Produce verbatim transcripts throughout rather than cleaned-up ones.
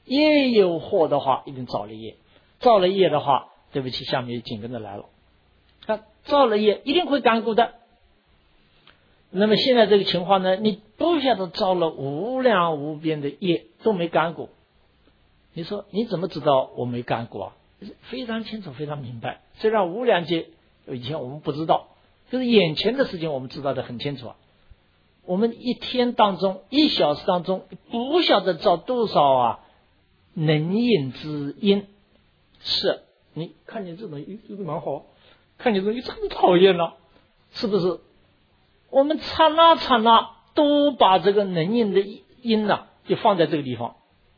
业有祸的话，一定造了业，造了业的话，对不起，下面紧跟着来了，啊，造了业一定会干枯的。那么现在这个情况呢，你不晓得造了无量无边的业都没干过，你说你怎么知道我没干过啊？非常清楚，非常明白。虽然无量劫以前我们不知道，就是眼前的事情我们知道的很清楚啊。我们一天当中一小时当中不晓得造多少啊能引之因，是你看见这种这个蛮好，看见这个这么讨厌了，是不是？我们刹那刹那都把这个能引的因呢、啊、就放在这个地方。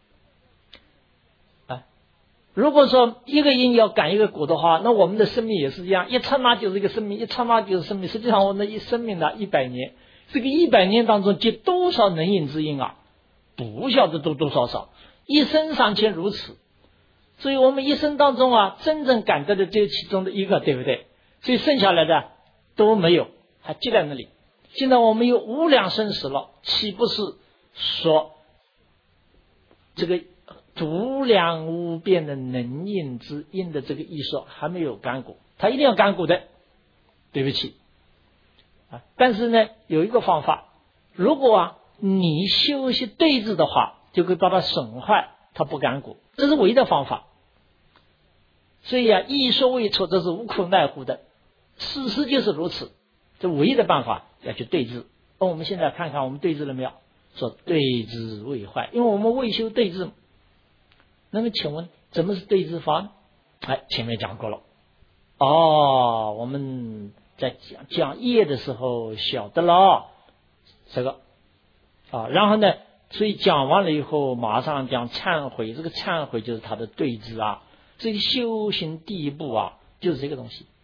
如果说一个因要感一个果的话，那我们的生命也是一样，一刹那就是一个生命，一刹那就是生命。实际上我们的一生命呢，一百年，这个一百年当中结多少能引之因啊？不晓得多多少少，一生尚且如此。所以我们一生当中啊，真正感得的这其中的一个，对不对？所以剩下来的都没有，还记在那里。现在我们有无量生死了，岂不是说这个无量无边的能引之因的这个意说还没有干果，它一定要干果的，对不起啊！但是呢，有一个方法，如果啊你修习对治的话，就会把它损坏，它不干果，这是唯一的方法。所以啊，一说未错，这是无可奈何的，事实就是如此。这唯一的办法要去对治。那我们现在看看我们对治了没有？说对治未坏，因为我们未修对治。那么请问怎么是对治法呢？哎，前面讲过了。哦，我们在讲讲业的时候晓得了这个啊，然后呢，所以讲完了以后马上讲忏悔，这个忏悔就是他的对治啊。这个修行第一步啊，就是这个东西。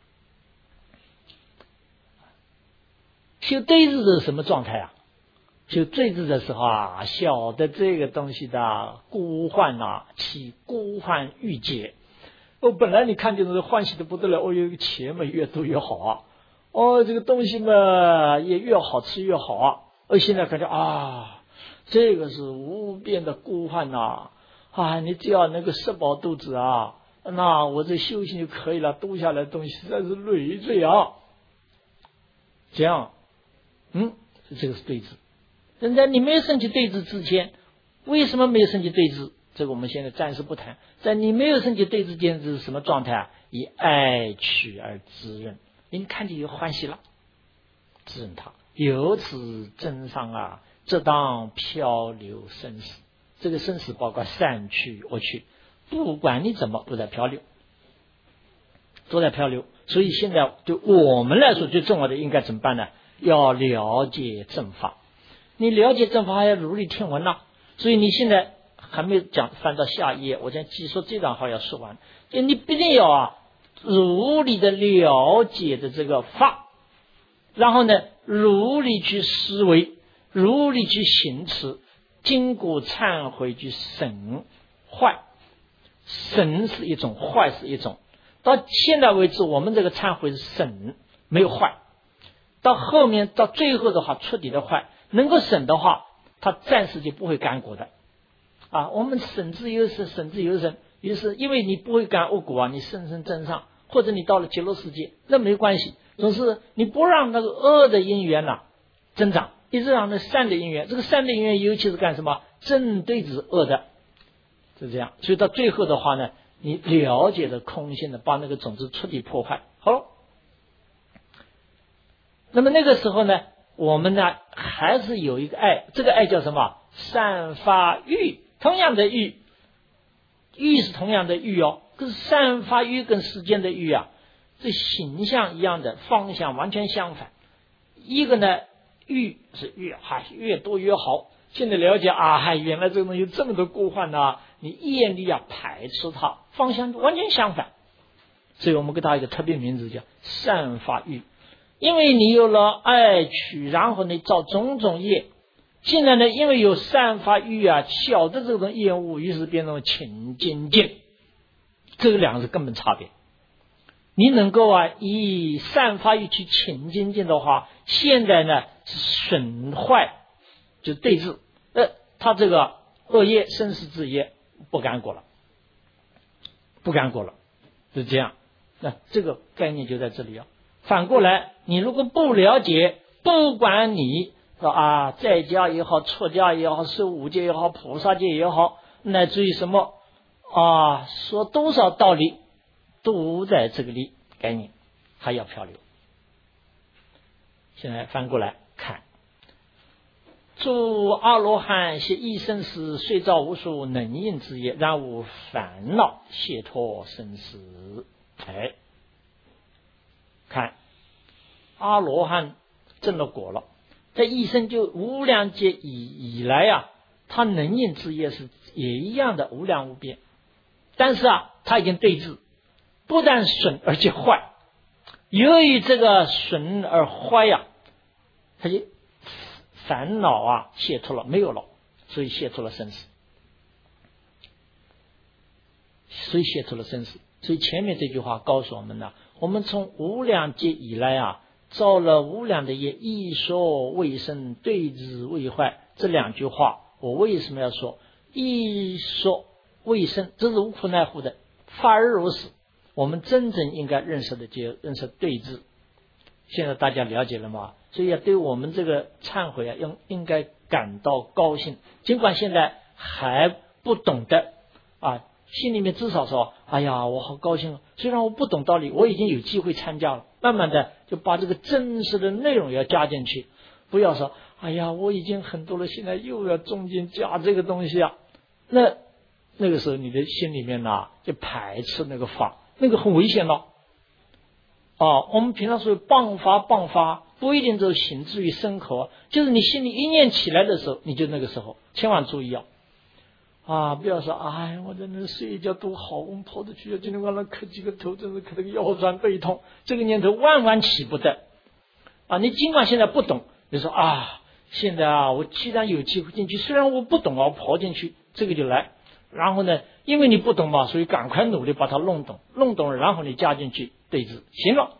修对治的是什么状态啊？修对治的时候啊，晓得这个东西的孤患啊，起孤患欲解。哦，本来你看见的欢喜的不得了，哦，有个钱嘛越多越好啊，哦，这个东西嘛也越好吃越好啊。哦，现在看见啊，这个是无边的孤患呐、啊，啊，你只要能够吃饱肚子啊，那我这修行就可以了，多下来的东西实在是累赘啊。这样，嗯，这个是对治。人家你没有升起对治之前，为什么没有升起对治？这个我们现在暂时不谈。在你没有升起对治间是什么状态啊？以爱取而滋润，你看见有欢喜了，滋润它，由此增上啊，这当漂流生死。这个生死包括善去恶去，不管你怎么都在漂流，都在漂流。所以现在对我们来说最重要的应该怎么办呢？要了解正法。你了解正法还要如理听闻呐、啊，所以你现在还没有讲翻到下一页，我先记说这段话要说完。就你必定要啊如理的了解的这个法，然后呢如理去思维，如理去行持，经过忏悔去审坏，审是一种，坏是一种。到现在为止，我们这个忏悔是审，没有坏。到后面到最后的话，彻底的坏。能够审的话，它暂时就不会干果的啊。我们审之有审，审之有审，于是因为你不会干恶果啊，你生生增上，或者你到了极乐世界，那没关系。总是你不让那个恶的因缘呐、啊、增长，一直让那善的因缘，这个善的因缘尤其是干什么？正对治恶的，是这样。所以到最后的话呢，你了解的空性的，把那个种子彻底破坏好了。那么那个时候呢，我们呢还是有一个爱，这个爱叫什么？散发欲，同样的欲，欲是同样的欲哦，可是散发欲跟世间的欲啊，这形象一样的，方向完全相反。一个呢，欲是越还越多越好。现在了解啊，嗨，原来这个东西有这么多过患呢，你业力啊排斥它，方向完全相反。所以我们给它一个特别名字叫散发欲。因为你有了爱取，然后你造种种业，现在呢，因为有散发欲啊，小的这种厌恶，于是变成情精进，这个两个是根本差别。你能够啊以散发欲去情精进的话，现在呢是损坏，就对治，呃，他这个恶业生死之业不干过了，不干过了，是这样。那这个概念就在这里啊。反过来，你如果不了解，不管你说啊，在家也好，出家也好，受五戒也好，菩萨戒也好，乃至于什么啊，说多少道理，都在这个里概念还要漂流。现在翻过来看，诸阿罗汉悉一生死，虽造无数能应之业，然无烦恼，解脱生死。哎，看阿罗汉证了果了，在一生就无量劫以以来啊，他能应之业是也一样的无量无边，但是啊，他已经对治，不但损而且坏。由于这个损而坏呀、啊，他就烦恼啊解脱了，没有了，所以解脱了生死，所以解脱了生死。所以前面这句话告诉我们呢，我们从无量劫以来啊，造了无量的业，一说未生，对治未坏。这两句话我为什么要说一说未生？这是无可奈何的，法而如是。我们真正应该认识的就认识对治。现在大家了解了吗？所以啊，对我们这个忏悔啊，应应该感到高兴。尽管现在还不懂得啊，心里面至少说，哎呀，我好高兴啊！虽然我不懂道理，我已经有机会参加了。慢慢的就把这个真实的内容要加进去，不要说，哎呀，我已经很多了，现在又要中间加这个东西啊。那那个时候你的心里面呢、啊，就排斥那个法，那个很危险了。哦，我们平常说谤法谤法，不一定就行之于身口，就是你心里一念起来的时候，你就那个时候千万注意啊！啊，不要说，哎，我在那睡一觉多好，我们跑着去，今天晚上磕几个头，真是磕这个腰酸背痛，这个念头万万起不得啊！你尽管现在不懂，你说啊，现在啊，我既然有机会进去，虽然我不懂啊，我跑进去，这个就来。然后呢，因为你不懂嘛，所以赶快努力把它弄懂，弄懂了，然后你加进去对治，行了，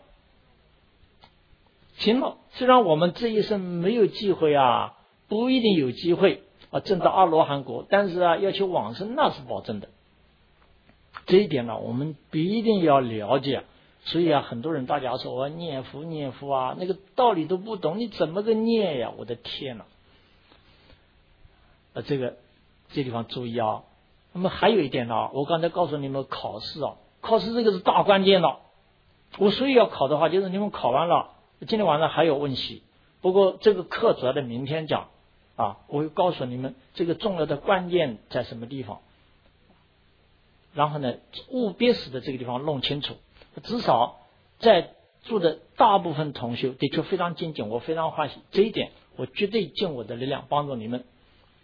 行了。虽然我们这一生没有机会啊，不一定有机会啊证到阿罗汉果，但是啊，要求往生那是保证的。这一点呢，我们必定要了解。所以啊，很多人大家说我念佛念佛啊，那个道理都不懂，你怎么个念呀？我的天哪！啊，这个这地方注意啊。那么还有一点呢，我刚才告诉你们考试啊，考试这个是大关键了。我所以要考的话，就是你们考完了，今天晚上还有问题。不过这个课主要的明天讲啊，我会告诉你们这个重要的关键在什么地方。然后呢，务必使得这个地方弄清楚。至少在座的大部分同学的确非常精进，我非常欢喜这一点，我绝对尽我的力量帮助你们。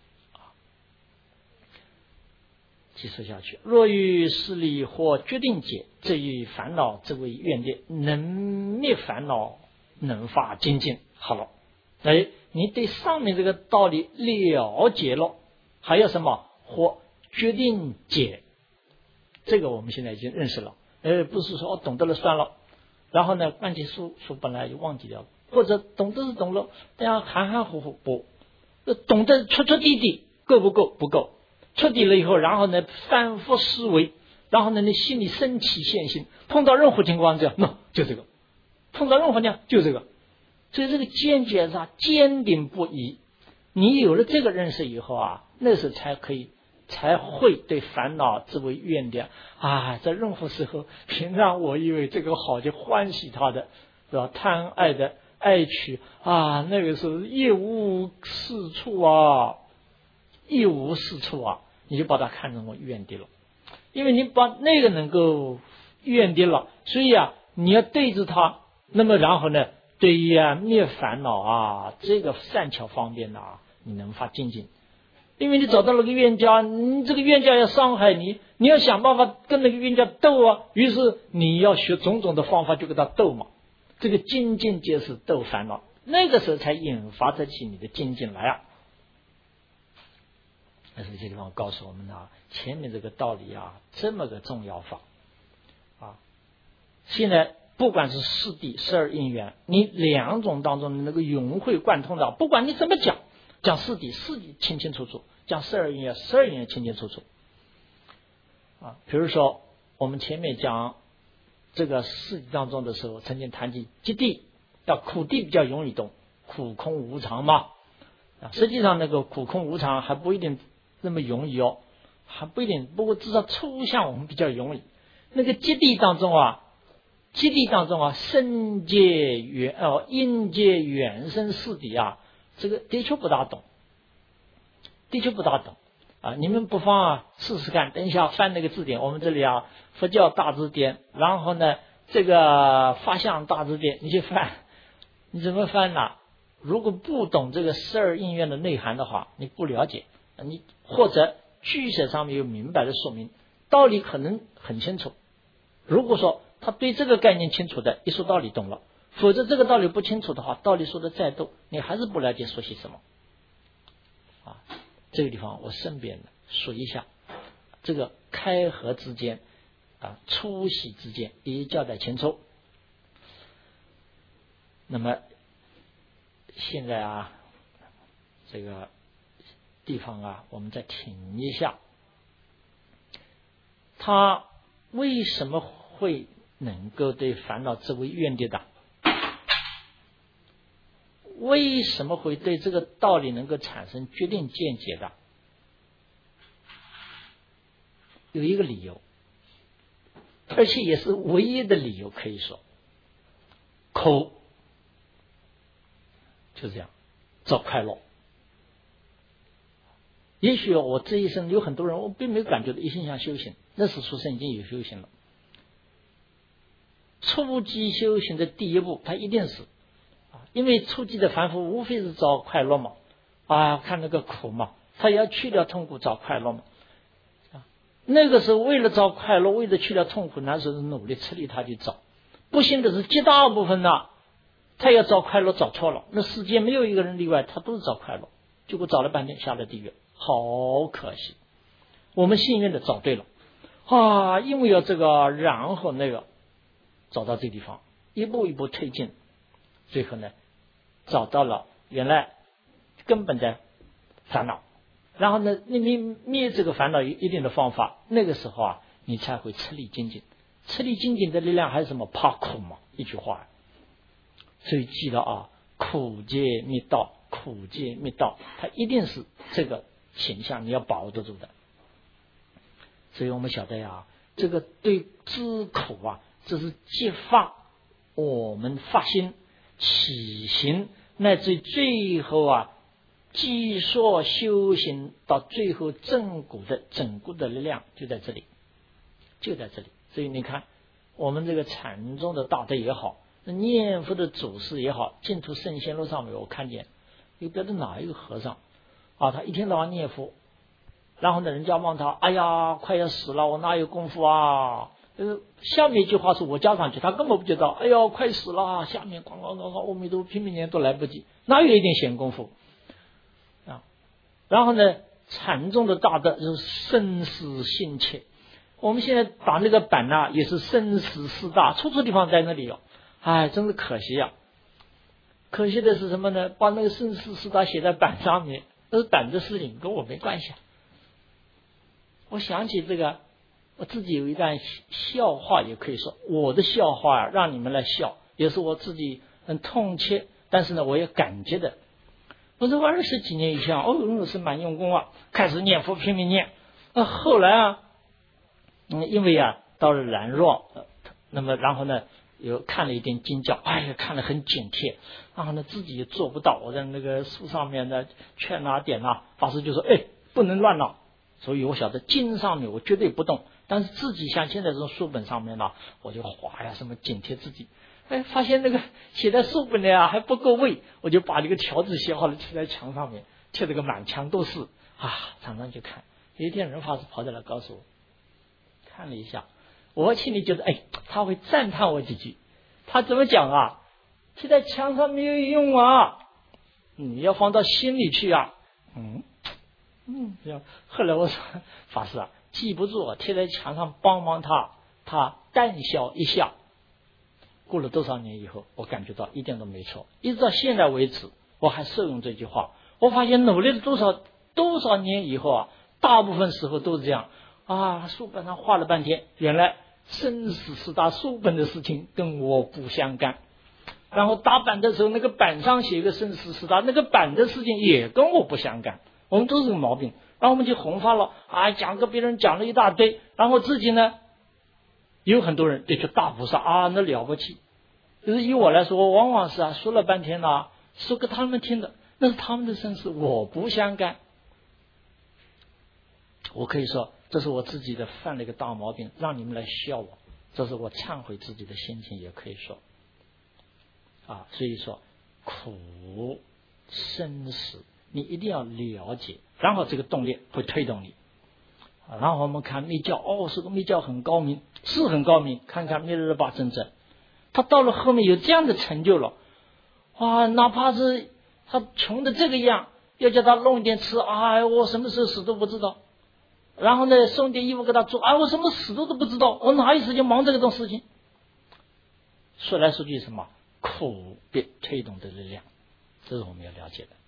继续下去，若欲势力或决定解，这于烦恼之为愿力，能灭烦恼，能发精进。好了，哎，你对上面这个道理了解了，还有什么或决定解？这个我们现在已经认识了。呃，不是说懂得了算了，然后呢，关键书书本来就忘记掉了，或者懂得是懂了，但要含含糊糊不，懂得彻彻底底够不够？不够。彻底了以后，然后呢，反复思维，然后呢，你心里升起现行，碰到任何情况这样，那、no, 就这个，碰到任何情况就这个，所以这个见解是坚定不移。你有了这个认识以后啊，那时候才可以，才会对烦恼之为怨念啊，在任何时候，平常我以为这个好就欢喜他的，是吧？贪爱的爱取啊，那个时候一无是处啊，一无是处啊。你就把它看成为怨敌了，因为你把那个能够怨敌了，所以啊，你要对着它。那么然后呢，对于啊灭烦恼啊这个善巧方便啊，你能发精进。因为你找到了个冤家，你这个冤家要伤害你，你要想办法跟那个冤家斗啊。于是你要学种种的方法就跟他斗嘛。这个精进皆是斗烦恼，那个时候才引发得起你的精进来啊。但是这地方告诉我们啊，前面这个道理啊，这么个重要法啊。现在不管是四谛、十二因缘，你两种当中的那个融会贯通的，不管你怎么讲，讲四谛，四谛清清楚楚；讲十二因缘，十二因缘清清楚楚。 啊。比如说我们前面讲这个事迹当中的时候，曾经谈及极地，要苦地比较容易懂，苦空无常嘛。啊，实际上那个苦空无常还不一定那么容易哦，还不一定。不过至少抽象我们比较容易。那个极地当中啊，极地当中啊，身界原哦，阴界原生四谛啊，这个的确不大懂，的确不大懂啊。你们不妨啊试试看，等一下翻那个字典，我们这里啊佛教大字典，然后呢这个法相大字典，你去翻，你怎么翻呢？如果不懂这个十二因缘的内涵的话，你不了解，你或者句写上面有明白的说明，道理可能很清楚。如果说他对这个概念清楚的，一说道理懂了；否则这个道理不清楚的话，道理说的再多，你还是不了解说些什么。啊，这个地方我顺便的说一下，这个开合之间啊，出喜之间也交代清楚。那么现在啊，这个地方啊，我们再停一下。他为什么会能够对烦恼作为愿力的？为什么会对这个道理能够产生决定见解的？有一个理由，而且也是唯一的理由，可以说，苦，就这样，找快乐。也许我这一生有很多人，我并没有感觉到一心想修行，那是出生已经有修行了。初级修行的第一步，他一定是啊，因为初级的凡夫无非是找快乐嘛，啊，看那个苦嘛，他也要去掉痛苦找快乐嘛。啊，那个时候为了找快乐，为了去掉痛苦，那时候是努力吃力他去找。不幸的是，极大部分呢，他要找快乐找错了。那世界没有一个人例外，他都是找快乐，结果找了半天下了地狱，好可惜。我们幸运的找对了啊，因为要这个，然后那个。找到这地方，一步一步推进，最后呢，找到了原来根本的烦恼，然后呢，你灭灭这个烦恼有一定的方法，那个时候啊，你才会吃力精进。吃力精进的力量还是什么？怕苦嘛，一句话。所以记得啊，苦戒灭道，苦戒灭道，它一定是这个形象，你要把握得住的。所以我们晓得呀，这个对知苦啊。这是激发我们发心起行，乃至最后啊，继续修行到最后正果的整固的力量就在这里，就在这里。所以你看，我们这个禅宗的大德也好，念佛的祖师也好，净土圣贤录上面我看见有别的哪一个和尚啊，他一天到晚念佛，然后呢，人家问他，哎呀，快要死了，我哪有功夫啊？呃，下面一句话是我加上去，他根本不知道。哎呦，快死了！下面咣咣咣咣，阿弥陀佛，拼命念都来不及，哪有一点闲功夫啊？然后呢，禅宗的大德就是生死心切。我们现在打那个板呢，也是生死四大，处处地方在那里哦。哎，真是可惜呀、啊！可惜的是什么呢？把那个生死四大写在板上面，那是板的事情，跟我没关系。我想起这个。我自己有一段笑话，也可以说我的笑话啊，让你们来笑，也是我自己很痛切，但是呢，我也感激的。我这二十几年以前，哦，是蛮用功啊，开始念佛拼命念。那后来啊，嗯，因为啊，到了兰若，呃、那么然后呢，有看了一点经教，哎呀，看了很警惕，然后呢，自己也做不到。我在那个书上面呢，劝啊点啊，法师就说，哎，不能乱了。所以我晓得经上面我绝对不动，但是自己像现在这种书本上面呢，我就划呀什么警惕自己。哎，发现那个写在书本里啊还不够位，我就把这个条子写好了贴在墙上面，贴这个满墙都是啊，常常去看。有一天人法师跑过来告诉我，看了一下，我心里觉得哎，他会赞叹我几句。他怎么讲啊？贴在墙上没有用啊，你要放到心里去啊。嗯。嗯，这样。后来我说，法师啊，记不住，贴在墙上帮帮他，他淡笑一笑。过了多少年以后，我感觉到一点都没错，一直到现在为止，我还受用这句话。我发现努力了多少多少年以后啊，大部分时候都是这样。 啊，书本上画了半天，原来生死四大书本的事情跟我不相干。然后打板的时候，那个板上写个生死四大，那个板的事情也跟我不相干。我们都是这个毛病，然后我们就红发了啊，讲跟别人讲了一大堆，然后自己呢，有很多人对这大菩萨啊，那了不起。就是以我来说，往往是啊，说了半天呢，说给他们听的，那是他们的生死，我不相干。我可以说，这是我自己的犯了一个大毛病，让你们来笑我，这是我忏悔自己的心情，也可以说啊。所以说，苦生死，你一定要了解，然后这个动力会推动你。啊、然后我们看密教，哦，这个密教很高明，是很高明。看看密勒日巴真正，他到了后面有这样的成就了，哇，哪怕是他穷的这个样，要叫他弄一点吃，哎，我什么时候死都不知道。然后呢，送点衣服给他做，哎，我什么死都都不知道，我哪有时间忙这个种事情？说来说去什么苦被推动的力量，这是我们要了解的。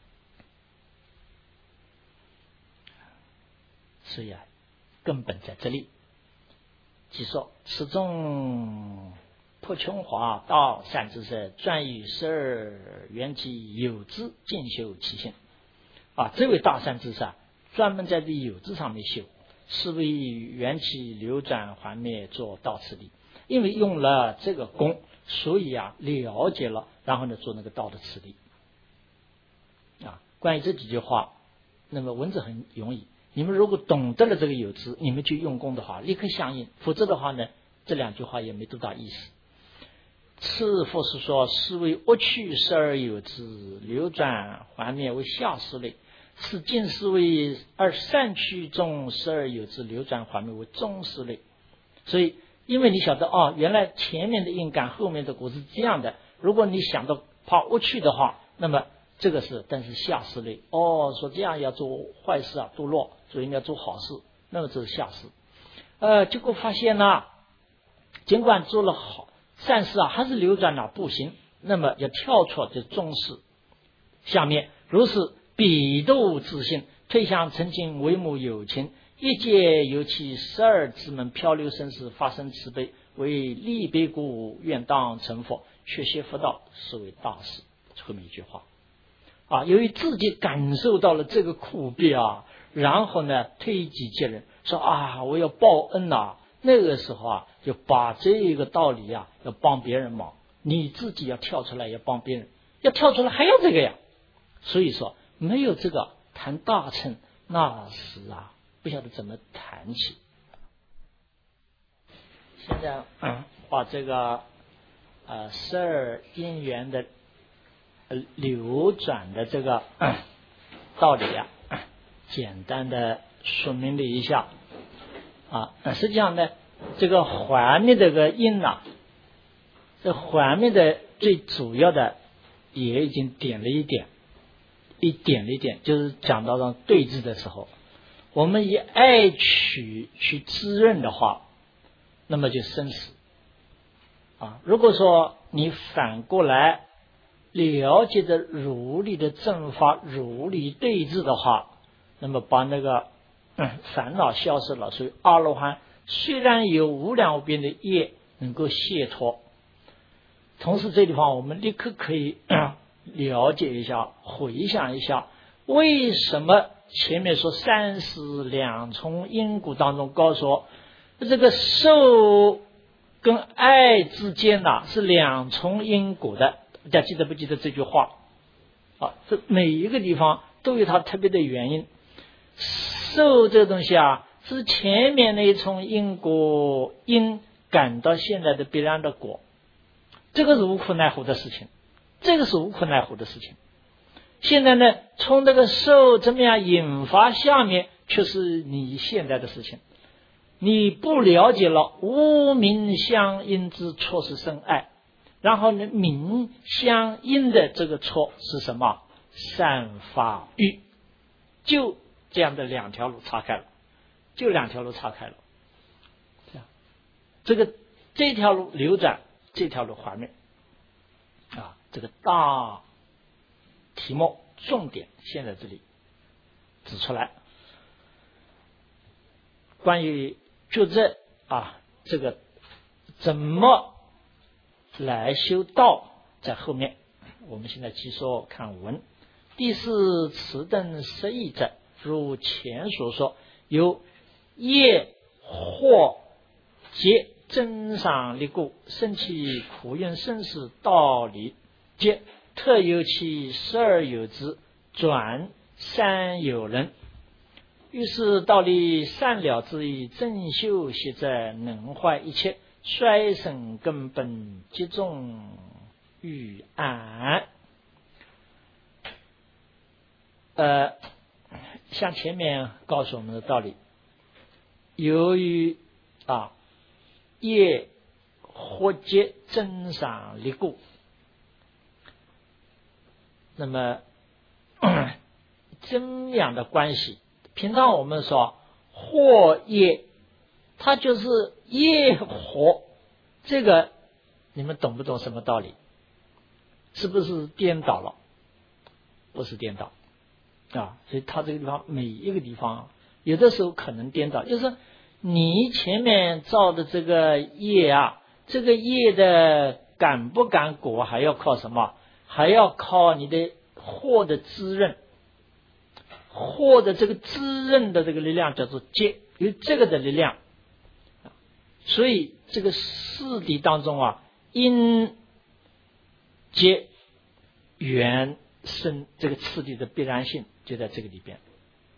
所以啊，根本在这里。即说此中破穷华道善知识，专于十二缘起有知进修其性。啊，这位大善知识啊，专门在这有知上面修，是为缘起流转还灭做道次第。因为用了这个功，所以啊了解了，然后呢做那个道的次第。啊，关于这几句话，那么文字很容易。你们如果懂得了这个有知，你们去用功的话，立刻相应；否则的话呢，这两句话也没多大意思。次佛是说，是为恶趣十二有知，流转还灭为下士类；是尽是为二善趣中十二有知，流转还灭为中士类。所以，因为你晓得哦，原来前面的因感，后面的果是这样的。如果你想到怕恶趣的话，那么这个是，但是下士类哦，说这样要做坏事啊，堕落，所以应该做好事，那么这是下士。呃，结果发现呢，尽管做了好善事啊，还是流转了不行，那么要跳出这中士。下面如是彼度自性，退向澄净为母有情，一界由其十二之门漂流生死，发生慈悲，为利悲故，愿当成佛，学习佛道，是为大事。后面一句话。啊，由于自己感受到了这个苦逼啊，然后呢推己及人，说啊我要报恩呐、啊，那个时候啊就把这个道理啊要帮别人忙，你自己要跳出来要帮别人，要跳出来还要这个呀。所以说没有这个谈大乘，那是啊不晓得怎么谈起。现在、嗯、把这个呃十二因缘的流转的这个、嗯、道理啊，简单的说明了一下啊。实际上呢，这个还灭这个因呐、啊，这还灭的最主要的也已经点了一点，一点了一点，就是讲到了对峙的时候，我们以爱取去滋润的话，那么就生死啊。如果说你反过来了解的如理的正法，如理对治的话，那么把那个、嗯、烦恼消失了。所以阿罗汉虽然有无量无边的业能够解脱，同时这地方我们立刻可以、嗯、了解一下，回想一下，为什么前面说三世两重因果当中告诉这个受跟爱之间呐、啊、是两重因果的。大家记得不记得这句话啊？这每一个地方都有它特别的原因。受这个东西啊，是前面那一重因果因感到现在的必然的果，这个是无可奈何的事情，这个是无可奈何的事情。现在呢，从这个受怎么样引发下面，却是你现在的事情。你不了解了无明相应之错是生爱，然后呢，明相应的这个错是什么？善法欲，就这样的两条路岔开了，就两条路岔开了。这样，这个这条路流转，这条路还灭啊，这个大题目重点现在这里指出来。 关于觉者啊，这个怎么来修道，在后面。我们现在继续看文。第四此等十义者，如前所说，有业或皆真上立故，生其苦运生死道理，皆特有其十二有之，转三有人。于是道理善了之以正修习者，能坏一切，衰生根本，集中于安。呃，像前面告诉我们的道理，由于啊业或皆真上立故，那么这样的关系，平常我们说惑业，它就是业惑，这个你们懂不懂什么道理？是不是颠倒了？不是颠倒啊，所以它这个地方每一个地方有的时候可能颠倒，就是你前面造的这个业啊，这个业的感不感果，还要靠什么？还要靠你的惑的滋润，惑的这个滋润的这个力量叫做结，有这个的力量。所以这个四谛当中啊，因结缘生这个次第的必然性就在这个里边，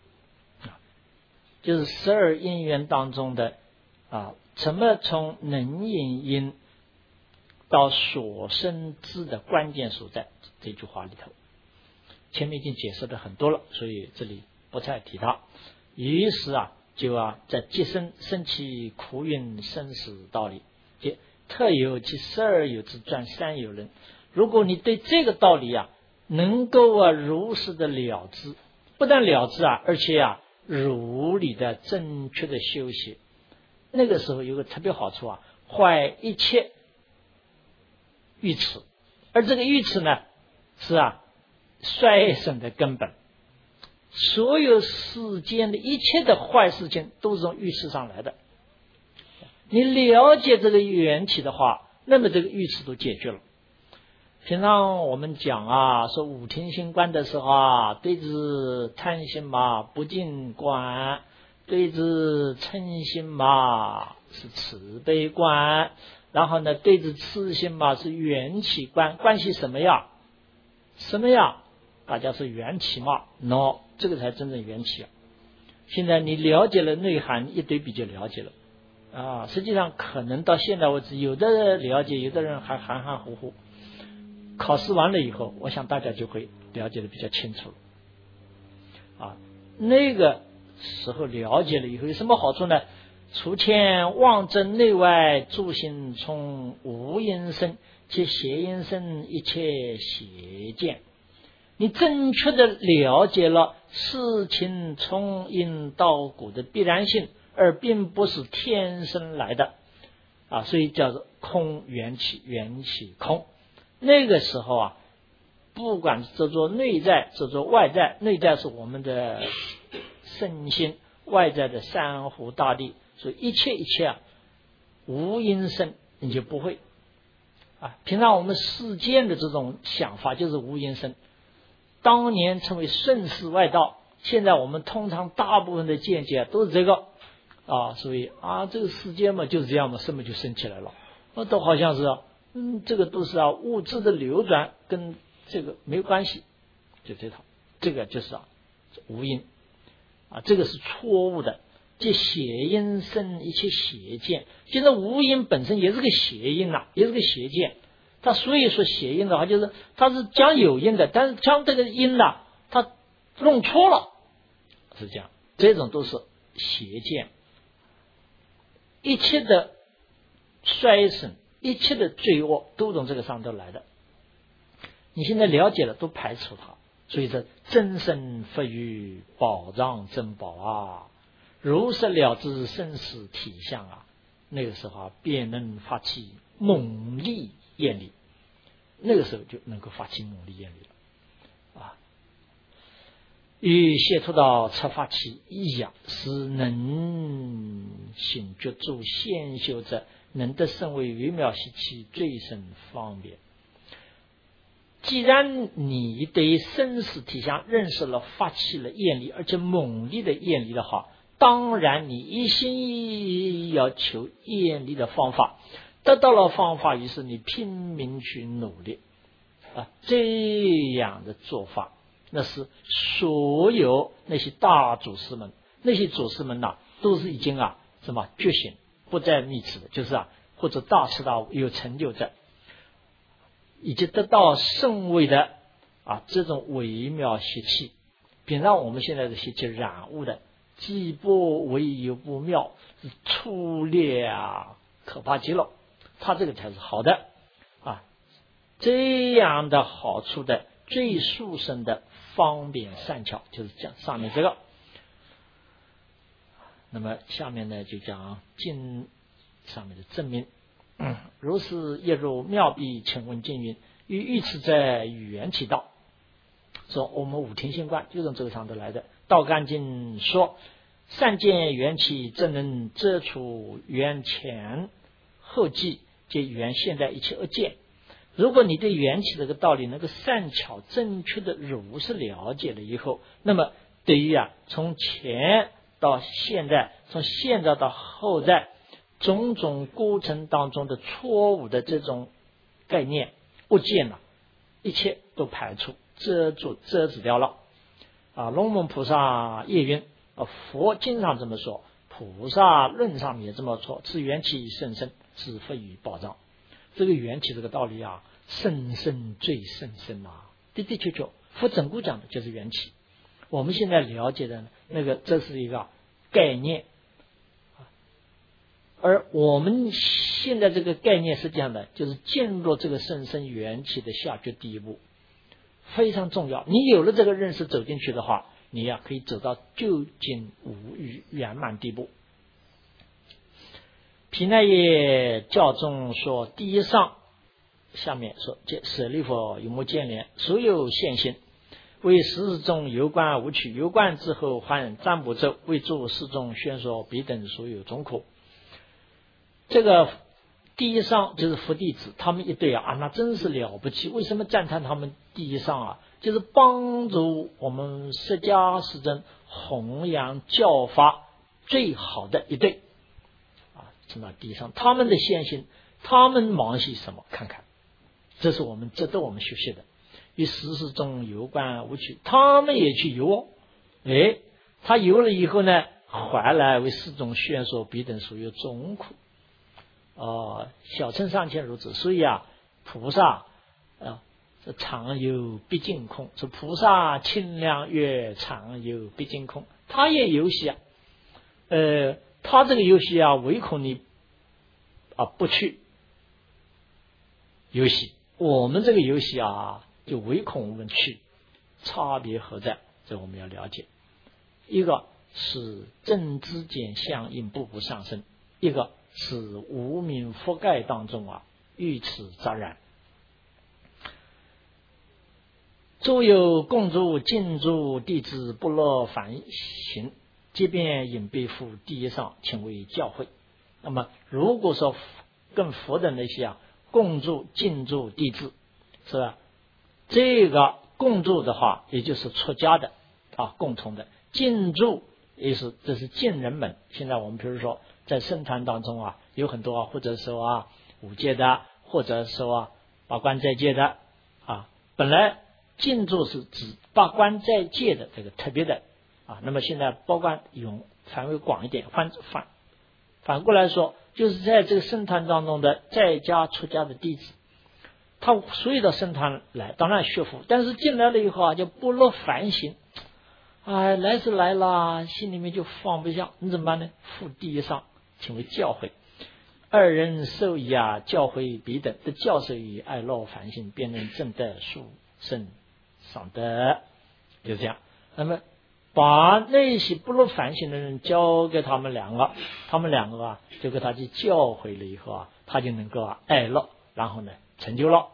就是十二因缘当中的啊，怎么从能引因到所生之的关键所在，这句话里头前面已经解释的很多了，所以这里不再提它。于是啊，就啊在即生生起苦运生死道理，即特有其十二有之，转三有人。如果你对这个道理啊能够啊如实的了知，不但了知啊，而且啊如理的正确的修习，那个时候有个特别好处啊，坏一切愚痴，而这个愚痴呢是啊衰生的根本。所有世间的一切的坏事情都是从愚痴上来的。你了解这个缘起的话，那么这个愚痴都解决了。平常我们讲啊，说五听心观的时候啊，对治贪心嘛不净观，对治嗔心嘛是慈悲观，然后呢对治痴心嘛是缘起观。关系什么呀？什么呀？大家是缘起嘛 ？no， 这个才真正缘起啊！现在你了解了内涵，一对比就了解了啊。实际上可能到现在为止，有的人了解，有的人还含含糊糊。考试完了以后，我想大家就会了解的比较清楚了啊。那个时候了解了以后有什么好处呢？除欠妄证内外诸行从无因生，且邪因生一切邪见。你正确的了解了事情从因到果的必然性，而并不是天生来的啊，所以叫做空缘起，缘起空。那个时候啊，不管这做内在，这做外在，内在是我们的身心，外在的山河大地，所以一切一切啊，无因生，你就不会啊。平常我们世间的这种想法就是无因生，当年称为顺世外道，现在我们通常大部分的见解都是这个啊，所以啊，这个世界嘛就是这样嘛，生嘛就生起来了，那都好像是啊。嗯，这个都是啊，物质的流转跟这个没有关系，就这套，这个就是啊，无因啊，这个是错误的。即邪因生一切邪见，现在无因本身也是个邪因呐、啊，也是个邪见。他所以说邪因的话，就是他是讲有因的，但是将这个因呐、啊，他弄错了，是这样。这种都是邪见，一切的衰损。一切的罪恶都从这个上头来的，你现在了解了，都排除它。所以说真身佛语宝藏珍宝啊，如实了知生死体相啊，那个时候啊，便能发起猛力艳力，那个时候就能够发起猛力艳力了啊。 与解脱道出发起一样，是能行觉住先修者，能得生为微妙习气最深方便。既然你对生死体相认识了，发起了厌离，而且猛烈的厌离的话，当然你一心要求厌离的方法，得到了方法，于是你拼命去努力啊，这样的做法，那是所有那些大祖师们，那些祖师们呐、啊，都是已经啊什么觉醒，不再密持的，就是啊或者大彻大悟有成就者，以及得到圣位的啊这种微妙习气，并让我们现在的习气染污的，既不微又不妙，是粗劣啊，可怕极了。他这个才是好的啊，这样的好处的最殊胜的方便善巧，就是讲上面这个。那么下面呢就讲经上面的证明。嗯，如是一入妙必，请问经云：于欲持在缘起道。说我们五庭心观就从这个上头来的。道干经说：善见缘起，正能遮除缘前后继，皆缘现在一切恶见。如果你对缘起这个道理能够善巧正确的如是了解了以后，那么对于啊从前到现在，从现在到后在种种过程当中的错误的这种概念恶见了，一切都排除遮住遮止掉了啊。龙门菩萨业云啊，佛经常这么说，菩萨论上也这么说，是缘起甚深，是非于宝藏。这个缘起这个道理啊，深深最深深啊，的的确确佛整个讲的就是缘起。我们现在了解的那个这是一个概念，而我们现在这个概念是这样的，就是进入这个甚深缘起的下决第一步，非常重要。你有了这个认识走进去的话，你呀、啊、可以走到究竟无余圆满地步。毗奈耶教中说，第一上下面说，舍利弗有目犍连，所有现行为十中游观无趣，游观之后还占卜咒，为诸世众宣说彼等所有种苦。这个第一上就是佛弟子，他们一对啊，那真是了不起。为什么赞叹他们第一上啊？就是帮助我们释迦世尊弘扬教法最好的一对啊，什么第一上？他们的现行，他们忙些什么？看看，这是我们值得我们学习的。于十世中游观无趣，他们也去游哦，哎，他游了以后呢，回来为世众宣说彼等所有种苦。哦，小乘上前如此，所以啊，菩萨啊，这常有毕竟空，说菩萨清凉月，常有毕竟空，他也游戏啊，呃，他这个游戏啊，唯恐你啊不去游戏，我们这个游戏啊，就唯恐我们去，差别何在？这我们要了解。一个是正知见相应步步上升，一个是无明覆盖当中啊，遇此杂染。诸有共住尽住弟子不落反行，即便隐蔽复第一上，请为教诲。那么如果说跟佛的那些啊共住尽住弟子，是吧？这个共住的话，也就是出家的啊，共同的尽住，也是这是尽人们。现在我们比如说在僧团当中啊，有很多啊，或者说啊五戒的，或者说啊八关斋戒的啊。本来禁住是指八关斋戒的这个特别的啊，那么现在八关用范围广一点，反反反过来说，就是在这个僧团当中的在家出家的弟子，他所有的僧团来，当然学佛，但是进来了以后啊，就不落凡行。哎，来是来了，心里面就放不下，你怎么办呢？复第一上，请为教诲。二人授以啊，教诲彼等的教授以爱乐凡行，便能正得殊胜赏德，就这样。那么把那些不落凡行的人交给他们两个，他们两个啊，就给他去教诲了以后啊，他就能够啊爱乐，然后呢成就了。